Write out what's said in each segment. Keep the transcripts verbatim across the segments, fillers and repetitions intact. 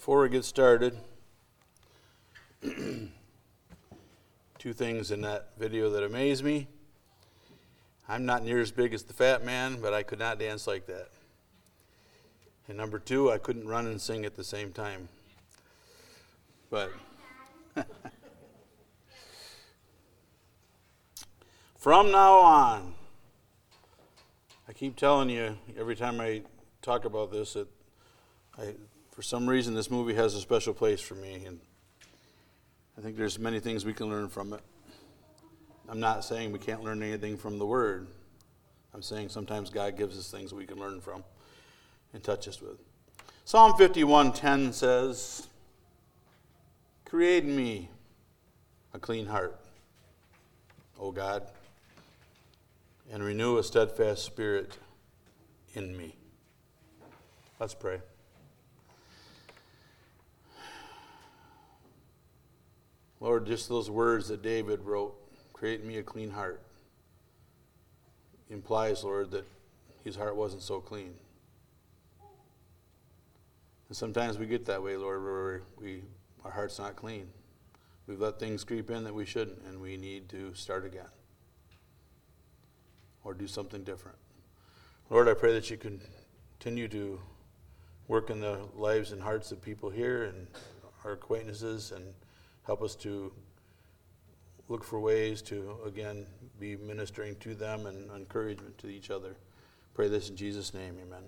Before we get started, two things in that video that amaze me. I'm not near as big as the fat man, but I could not dance like that. And number two, I couldn't run and sing at the same time. But from now on, I keep telling you every time I talk about this that I, for some reason, this movie has a special place for me, and I think there's many things we can learn from it. I'm not saying we can't learn anything from the Word. I'm saying sometimes God gives us things we can learn from and touch us with. Psalm fifty-one ten says, "Create in me a clean heart, O God, and renew a steadfast spirit in me." Let's pray. Lord, just those words that David wrote, "Create in me a clean heart," implies, Lord, that his heart wasn't so clean. And sometimes we get that way, Lord, where we our heart's not clean. We've let things creep in that we shouldn't, and we need to start again or do something different. Lord, I pray that you continue to work in the lives and hearts of people here and our acquaintances, and help us to look for ways to, again, be ministering to them and encouragement to each other. Pray this in Jesus' name, amen.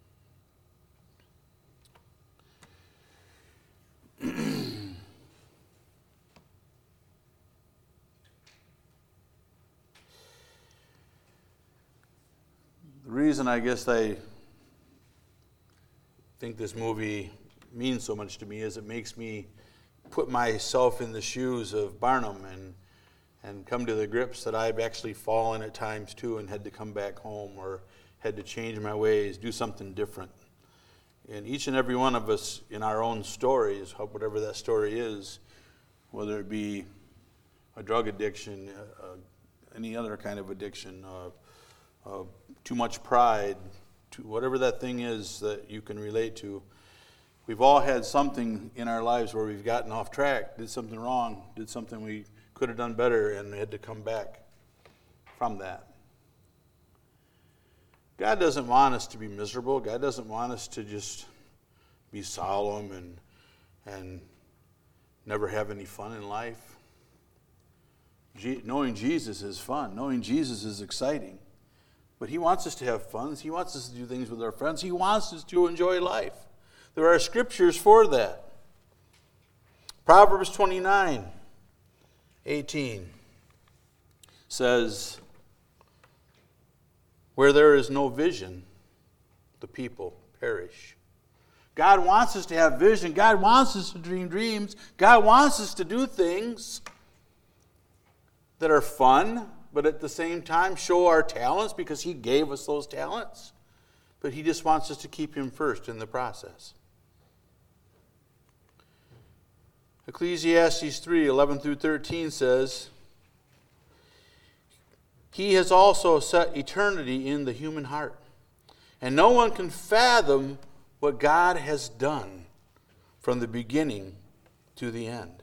The reason I guess I think this movie means so much to me is it makes me put myself in the shoes of Barnum and and come to the grips that I've actually fallen at times too and had to come back home or had to change my ways, do something different. And each and every one of us in our own stories, whatever that story is, whether it be a drug addiction, uh, any other kind of addiction, uh, uh, too much pride, to whatever that thing is that you can relate to, we've all had something in our lives where we've gotten off track, did something wrong, did something we could have done better, and had to come back from that. God doesn't want us to be miserable. God doesn't want us to just be solemn and and never have any fun in life. G- knowing Jesus is fun. Knowing Jesus is exciting. But he wants us to have fun. He wants us to do things with our friends. He wants us to enjoy life. There are scriptures for that. Proverbs twenty-nine eighteen says, "Where there is no vision, the people perish." God wants us to have vision. God wants us to dream dreams. God wants us to do things that are fun, but at the same time show our talents because he gave us those talents. But he just wants us to keep him first in the process. Ecclesiastes three eleven through thirteen says, "He has also set eternity in the human heart, and no one can fathom what God has done from the beginning to the end."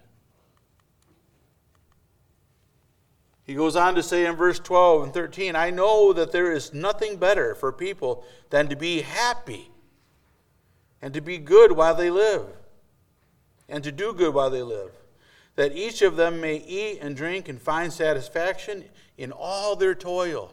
He goes on to say in verse twelve and thirteen, "I know that there is nothing better for people than to be happy and to be good while they live, and to do good while they live, that each of them may eat and drink and find satisfaction in all their toil.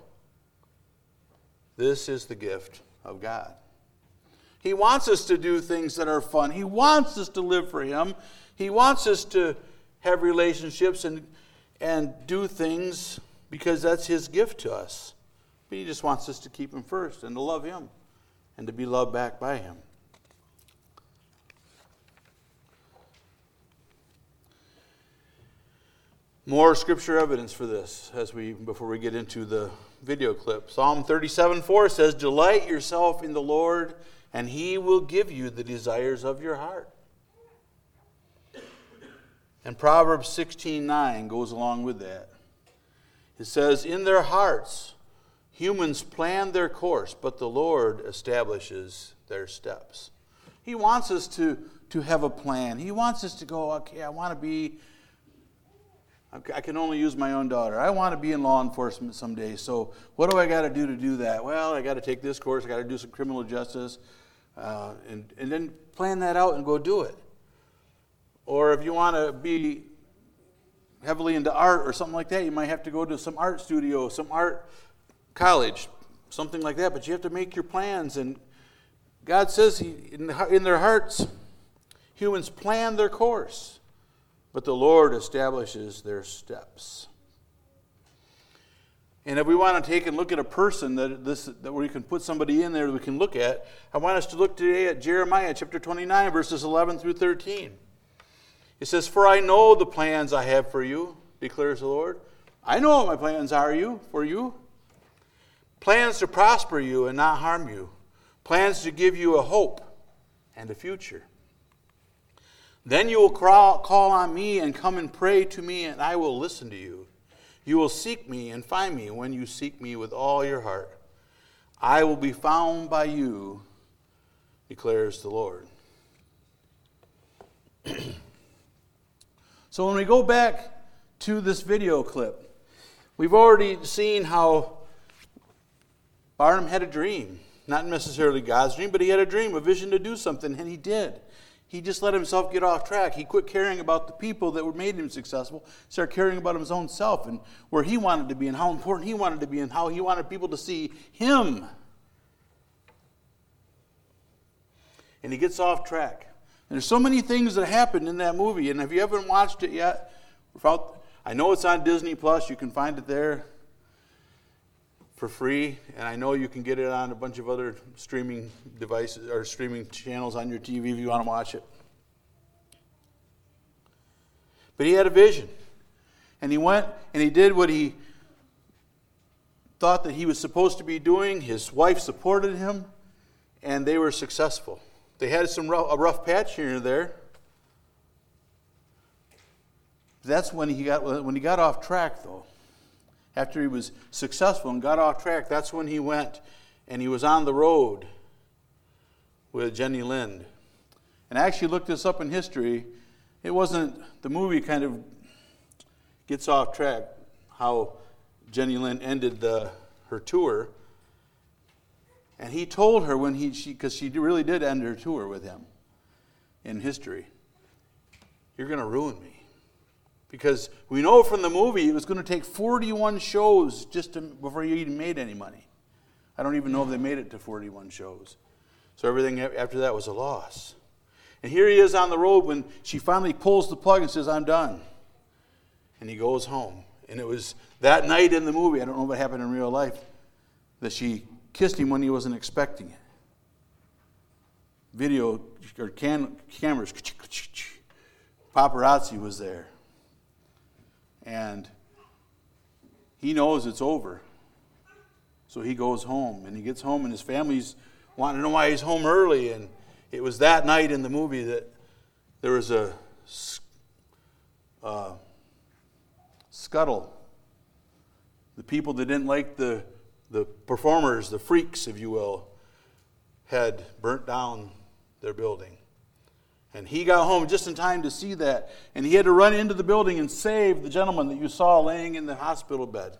This is the gift of God." He wants us to do things that are fun. He wants us to live for him. He wants us to have relationships and, and do things because that's his gift to us. But he just wants us to keep him first and to love him and to be loved back by him. More scripture evidence for this as we before we get into the video clip. Psalm thirty-seven four says, "Delight yourself in the Lord, and he will give you the desires of your heart." And Proverbs sixteen nine goes along with that. It says, "In their hearts humans plan their course, but the Lord establishes their steps." He wants us to to have a plan. He wants us to go, okay, I want to be, I can only use my own daughter. I want to be in law enforcement someday. So what do I got to do to do that? Well, I got to take this course. I got to do some criminal justice. Uh, and, and then plan that out and go do it. Or if you want to be heavily into art or something like that, you might have to go to some art studio, some art college, something like that. But you have to make your plans. And God says he, in, in their hearts, humans plan their course, but the Lord establishes their steps. And if we want to take and look at a person that this that we can put somebody in there that we can look at, I want us to look today at Jeremiah chapter twenty-nine, verses eleven through thirteen. It says, "For I know the plans I have for you, declares the Lord. I know what my plans are you for you. Plans to prosper you and not harm you. Plans to give you a hope and a future. Then you will call on me and come and pray to me, and I will listen to you. You will seek me and find me when you seek me with all your heart. I will be found by you, declares the Lord." So when we go back to this video clip, we've already seen how Barnum had a dream. Not necessarily God's dream, but he had a dream, a vision to do something, and he did. He just let himself get off track. He quit caring about the people that were made him successful, started caring about his own self and where he wanted to be and how important he wanted to be and how he wanted people to see him. And he gets off track. And there's so many things that happened in that movie, and if you haven't watched it yet, without, I know it's on Disney Plus. You can find it there for free, and I know you can get it on a bunch of other streaming devices or streaming channels on your T V if you want to watch it. But he had a vision, and he went and he did what he thought that he was supposed to be doing. His wife supported him, and they were successful. They had some rough, a rough patch here and there. That's when he got when he got off track, though. After he was successful and got off track, that's when he went and he was on the road with Jenny Lind. And I actually looked this up in history. It wasn't, the movie kind of gets off track how Jenny Lind ended the, her tour. And he told her when he, she, because she really did end her tour with him in history, "You're going to ruin me." Because we know from the movie it was going to take forty-one shows just to, before he even made any money. I don't even know if they made it to forty-one shows. So everything after that was a loss. And here he is on the road when she finally pulls the plug and says, "I'm done." And he goes home. And it was that night in the movie, I don't know what happened in real life, that she kissed him when he wasn't expecting it. Video or can, cameras, paparazzi was there. And he knows it's over. So he goes home, and he gets home, and his family's wanting to know why he's home early. And it was that night in the movie that there was a uh, scuttle. The people that didn't like the, the performers, the freaks, if you will, had burnt down their building. And he got home just in time to see that. And he had to run into the building and save the gentleman that you saw laying in the hospital bed.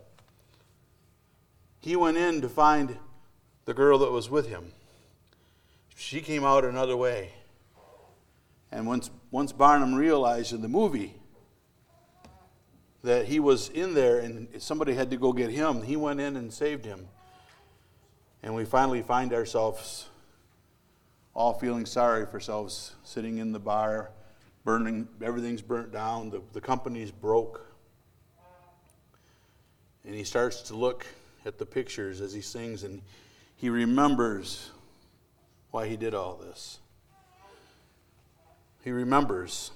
He went in to find the girl that was with him. She came out another way. And once, once Barnum realized in the movie that he was in there and somebody had to go get him, he went in and saved him. And we finally find ourselves all feeling sorry for ourselves, sitting in the bar, burning, everything's burnt down, the, the company's broke. And he starts to look at the pictures as he sings, and he remembers why he did all this. He remembers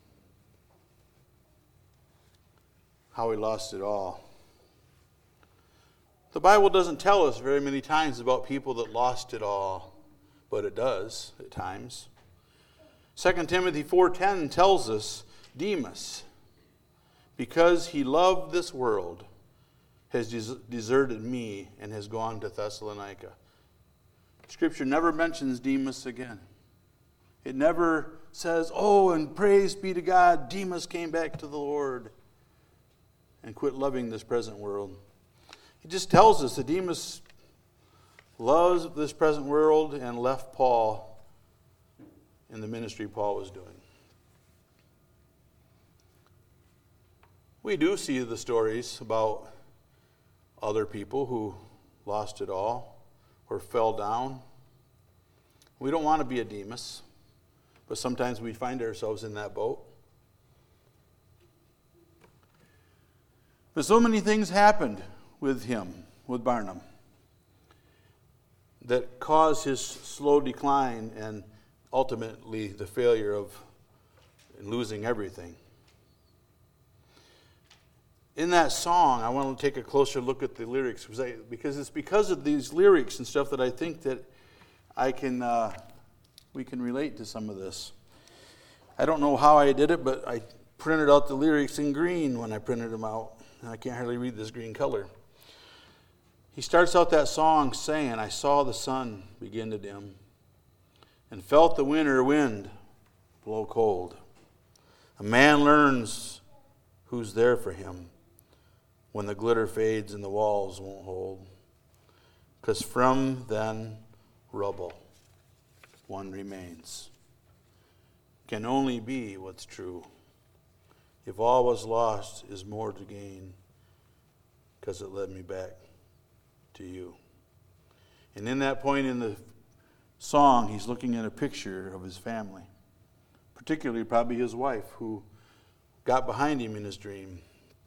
how he lost it all. The Bible doesn't tell us very many times about people that lost it all, but it does at times. Second Timothy four ten tells us Demas, because he loved this world, has des- deserted me and has gone to Thessalonica. Scripture never mentions Demas again. It never says, oh, and praise be to God, Demas came back to the Lord and quit loving this present world. It just tells us that Demas loves this present world and left Paul in the ministry Paul was doing. We do see the stories about other people who lost it all or fell down. We don't want to be a Demas, but sometimes we find ourselves in that boat. But so many things happened with him, with Barnum, that caused his slow decline and ultimately the failure of losing everything. In that song, I want to take a closer look at the lyrics because, I, because it's because of these lyrics and stuff that I think that I can uh, we can relate to some of this. I don't know how I did it, but I printed out the lyrics in green when I printed them out, and I can't hardly read this green color. He starts out that song saying, I saw the sun begin to dim and felt the winter wind blow cold. A man learns who's there for him when the glitter fades and the walls won't hold. 'Cause from then rubble one remains. Can only be what's true. If all was lost is more to gain, 'cause it led me back to you. And in that point in the song, he's looking at a picture of his family, particularly probably his wife, who got behind him in his dream.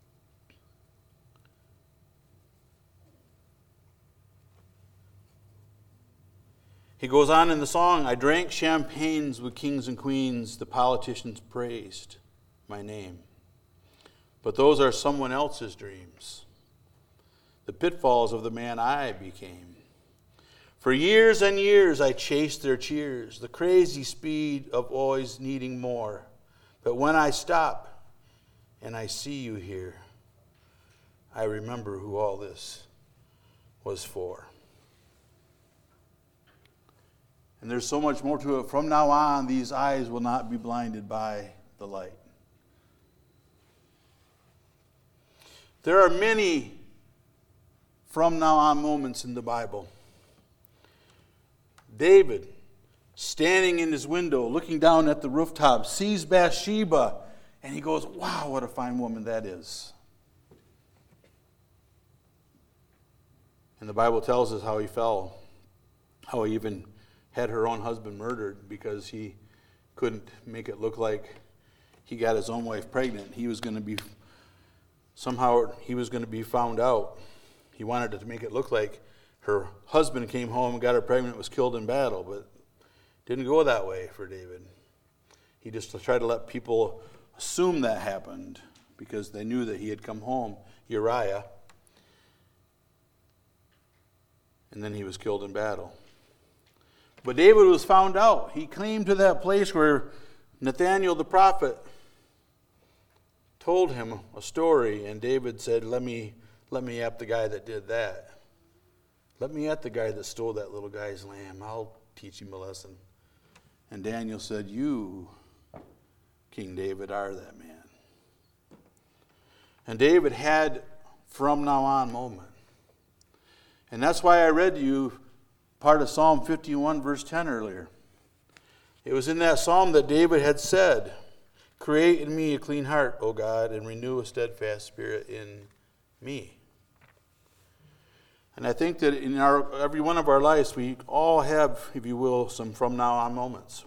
He goes on in the song, I drank champagnes with kings and queens, the politicians praised my name. But those are someone else's dreams, the pitfalls of the man I became. For years and years I chased their cheers, the crazy speed of always needing more. But when I stop and I see you here, I remember who all this was for. And there's so much more to it. From now on, these eyes will not be blinded by the light. There are many from now on moments in the Bible. David, standing in his window, looking down at the rooftop, sees Bathsheba, and he goes, wow, what a fine woman that is. And the Bible tells us how he fell, how he even had her own husband murdered because he couldn't make it look like he got his own wife pregnant. He was going to be, somehow he was going to be found out. He wanted to make it look like her husband came home and got her pregnant, was killed in battle, but it didn't go that way for David. He just tried to let people assume that happened because they knew that he had come home, Uriah, and then he was killed in battle. But David was found out. He came to that place where Nathaniel the prophet told him a story, and David said, let me let me at the guy that did that. Let me at the guy that stole that little guy's lamb. I'll teach him a lesson. And Daniel said, you, King David, are that man. And David had from now on moment. And that's why I read to you part of Psalm fifty-one, verse ten earlier. It was in that psalm that David had said, create in me a clean heart, O God, and renew a steadfast spirit in me. And I think that in our every one of our lives, we all have, if you will, some from now on moments.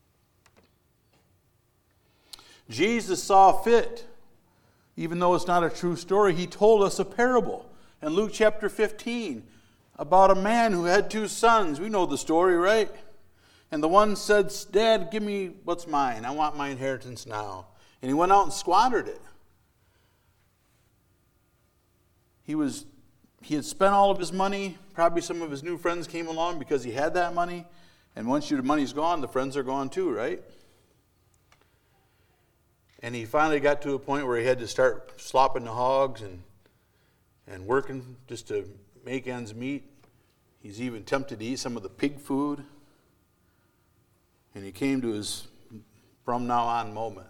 Jesus saw fit, even though it's not a true story, he told us a parable in Luke chapter fifteen about a man who had two sons. We know the story, right? And the one said, Dad, give me what's mine. I want my inheritance now. And he went out and squandered it. He was he had spent all of his money. Probably some of his new friends came along because he had that money. And once your money's gone, the friends are gone too, right? And he finally got to a point where he had to start slopping the hogs and and working just to make ends meet. He's even tempted to eat some of the pig food. And he came to his from now on moment.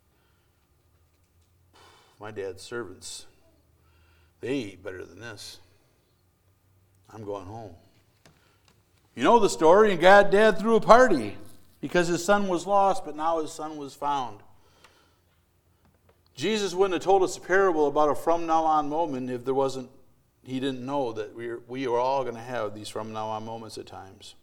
My dad's servants, they eat better than this. I'm going home. You know the story, and God, Dad threw a party because his son was lost, but now his son was found. Jesus wouldn't have told us a parable about a from now on moment if there wasn't, he didn't know that we are, we are all going to have these from now on moments at times.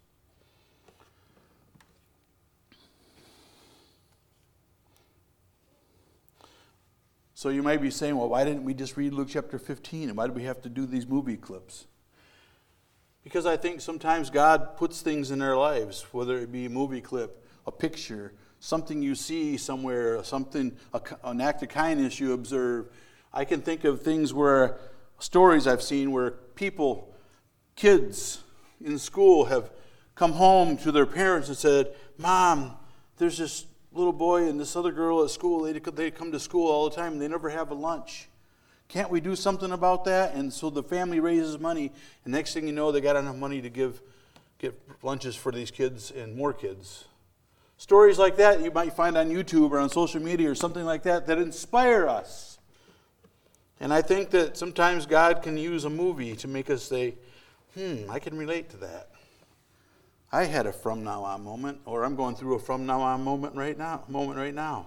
So you might be saying, well, why didn't we just read Luke chapter fifteen? And why do we have to do these movie clips? Because I think sometimes God puts things in our lives, whether it be a movie clip, a picture, something you see somewhere, something, a, an act of kindness you observe. I can think of things where, stories I've seen where people, kids in school have come home to their parents and said, Mom, there's this little boy and this other girl at school, they they come to school all the time and they never have a lunch. Can't we do something about that? And so the family raises money, and next thing you know, they got enough money to give get lunches for these kids and more kids. Stories like that you might find on YouTube or on social media or something like that that inspire us. And I think that sometimes God can use a movie to make us say, hmm, I can relate to that. I had a from now on moment, or I'm going through a from now on moment right now. Moment right now.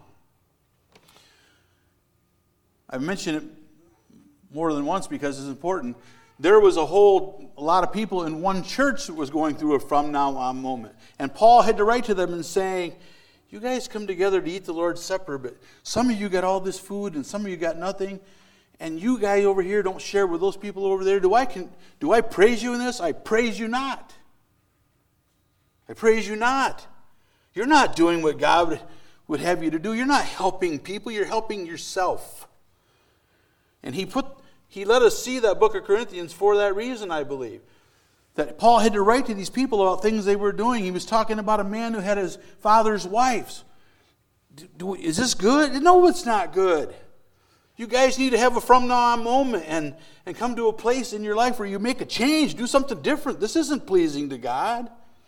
I've mentioned it more than once because it's important. There was a whole a lot of people in one church that was going through a from now on moment, and Paul had to write to them and saying, "You guys come together to eat the Lord's Supper, but some of you got all this food, and some of you got nothing." And you guys over here don't share with those people over there. Do I can do I praise you in this? I praise you not. I praise you not. You're not doing what God would have you to do. You're not helping people. You're helping yourself. And he put he let us see that book of Corinthians for that reason, I believe. That Paul had to write to these people about things they were doing. He was talking about a man who had his father's wives. Do, do, is this good? No, it's not good. You guys need to have a from now on moment and, and come to a place in your life where you make a change, do something different. This isn't pleasing to God.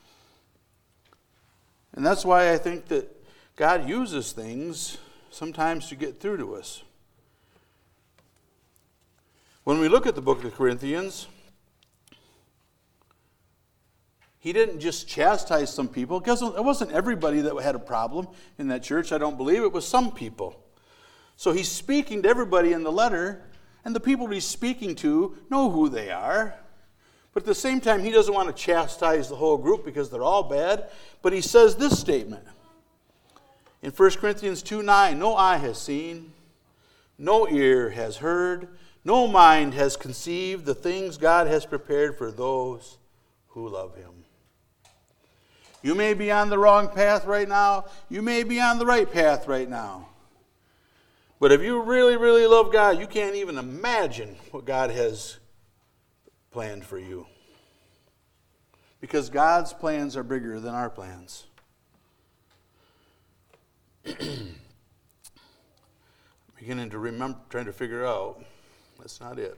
And that's why I think that God uses things sometimes to get through to us. When we look at the book of Corinthians, he didn't just chastise some people. Because it wasn't everybody that had a problem in that church, I don't believe. It was some people. So he's speaking to everybody in the letter, and the people he's speaking to know who they are. But at the same time, he doesn't want to chastise the whole group because they're all bad. But he says this statement in First Corinthians two nine, "No eye has seen, no ear has heard, no mind has conceived the things God has prepared for those who love him." You may be on the wrong path right now. You may be on the right path right now. But if you really, really love God, you can't even imagine what God has planned for you. Because God's plans are bigger than our plans. Beginning to remember, trying to figure out, that's not it.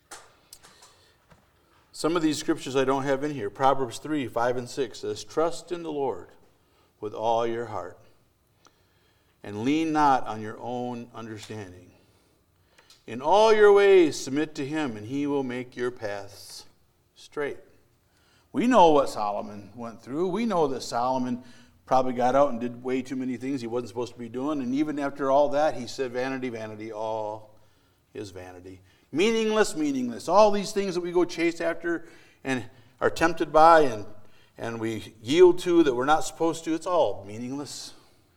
Some of these scriptures I don't have in here. Proverbs three, five, and six says, "Trust in the Lord with all your heart, and lean not on your own understanding. In all your ways submit to him, and he will make your paths straight." We know what Solomon went through. We know that Solomon probably got out and did way too many things he wasn't supposed to be doing. And even after all that, he said, "Vanity, vanity, all is vanity." Meaningless, meaningless. All these things that we go chase after and are tempted by and, and we yield to that we're not supposed to, it's all meaningless.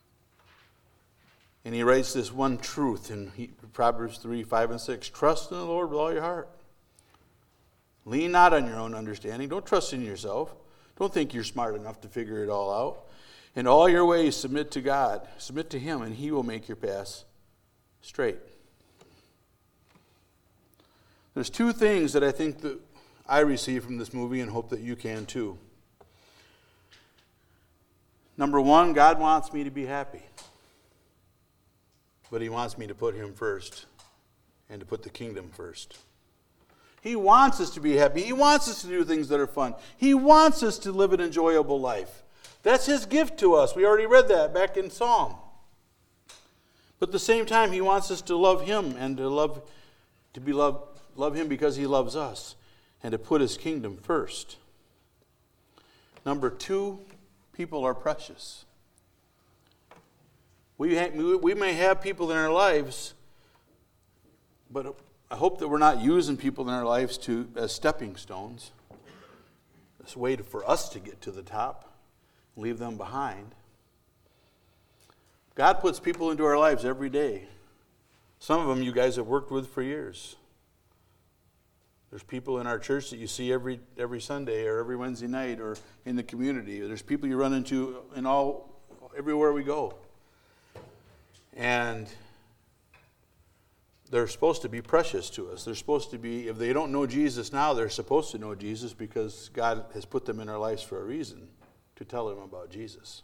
And he writes this one truth in Proverbs three, five, and six. "Trust in the Lord with all your heart. Lean not on your own understanding." Don't trust in yourself. Don't think you're smart enough to figure it all out. "In all your ways submit to God." Submit to him, and he will make your paths straight. There's two things that I think that I receive from this movie and hope that you can too. Number one, God wants me to be happy. But he wants me to put him first and to put the kingdom first. He wants us to be happy. He wants us to do things that are fun. He wants us to live an enjoyable life. That's his gift to us. We already read that back in Psalm. But at the same time, he wants us to love him and to love to be love, love him because he loves us and to put his kingdom first. Number two, people are precious. We, ha- we may have people in our lives, but I hope that we're not using people in our lives to as stepping stones. It's a way to, for us to get to the top, leave them behind. God puts people into our lives every day. Some of them you guys have worked with for years. There's people in our church that you see every every Sunday or every Wednesday night or in the community. There's people you run into in all everywhere we go. And they're supposed to be precious to us. They're supposed to be, if they don't know Jesus now, they're supposed to know Jesus because God has put them in our lives for a reason, to tell them about Jesus.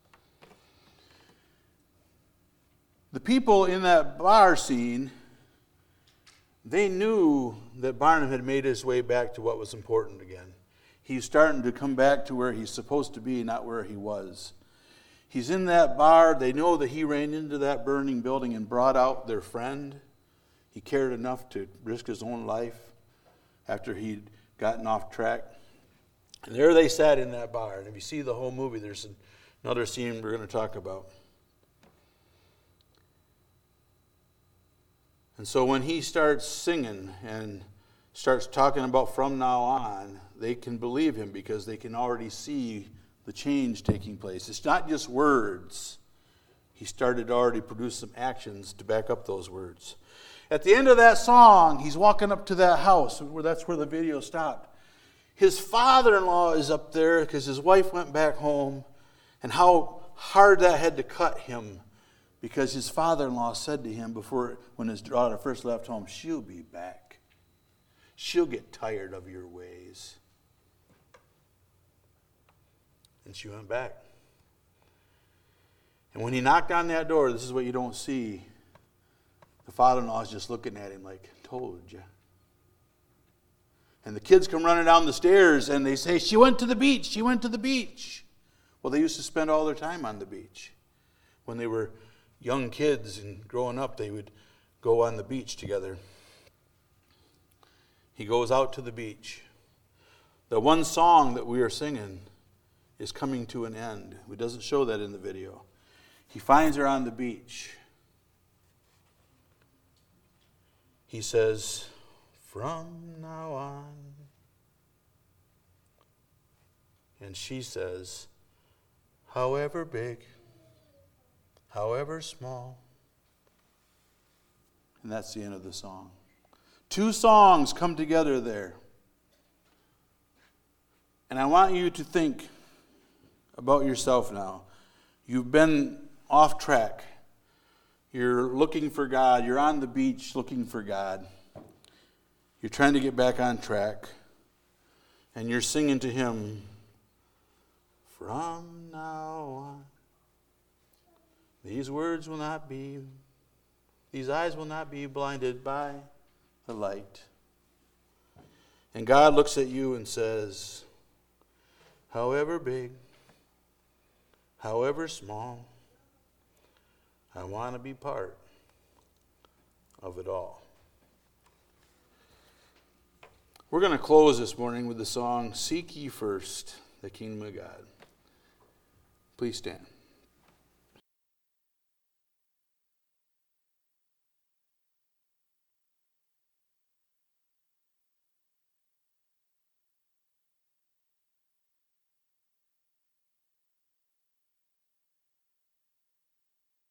The people in that bar scene, they knew that Barnum had made his way back to what was important again. He's starting to come back to where he's supposed to be, not where he was. He's in that bar. They know that he ran into that burning building and brought out their friend. He cared enough to risk his own life after he'd gotten off track. And there they sat in that bar. And if you see the whole movie, there's another scene we're going to talk about. And so when he starts singing and starts talking about from now on, they can believe him because they can already see the change taking place. It's not just words. He started to already produce some actions to back up those words. At the end of that song, he's walking up to that house, where that's where the video stopped. His father-in-law is up there because his wife went back home, and how hard that had to cut him because his father-in-law said to him before, when his daughter first left home, she'll be back. She'll get tired of your ways. And she went back. And when he knocked on that door, this is what you don't see. The father-in-law is just looking at him like, told you. And the kids come running down the stairs and they say, she went to the beach, she went to the beach. Well, they used to spend all their time on the beach. When they were young kids and growing up, they would go on the beach together. He goes out to the beach. The one song that we are singing is coming to an end. It doesn't show that in the video. He finds her on the beach. He says, from now on. And she says, however big, however small. And that's the end of the song. Two songs come together there. And I want you to think about yourself now. You've been off track. You're looking for God. You're on the beach looking for God. You're trying to get back on track. And you're singing to him, from now on. These words will not be, these eyes will not be blinded by the light. And God looks at you and says, however big, however small, I want to be part of it all. We're going to close this morning with the song, Seek Ye First the Kingdom of God. Please stand.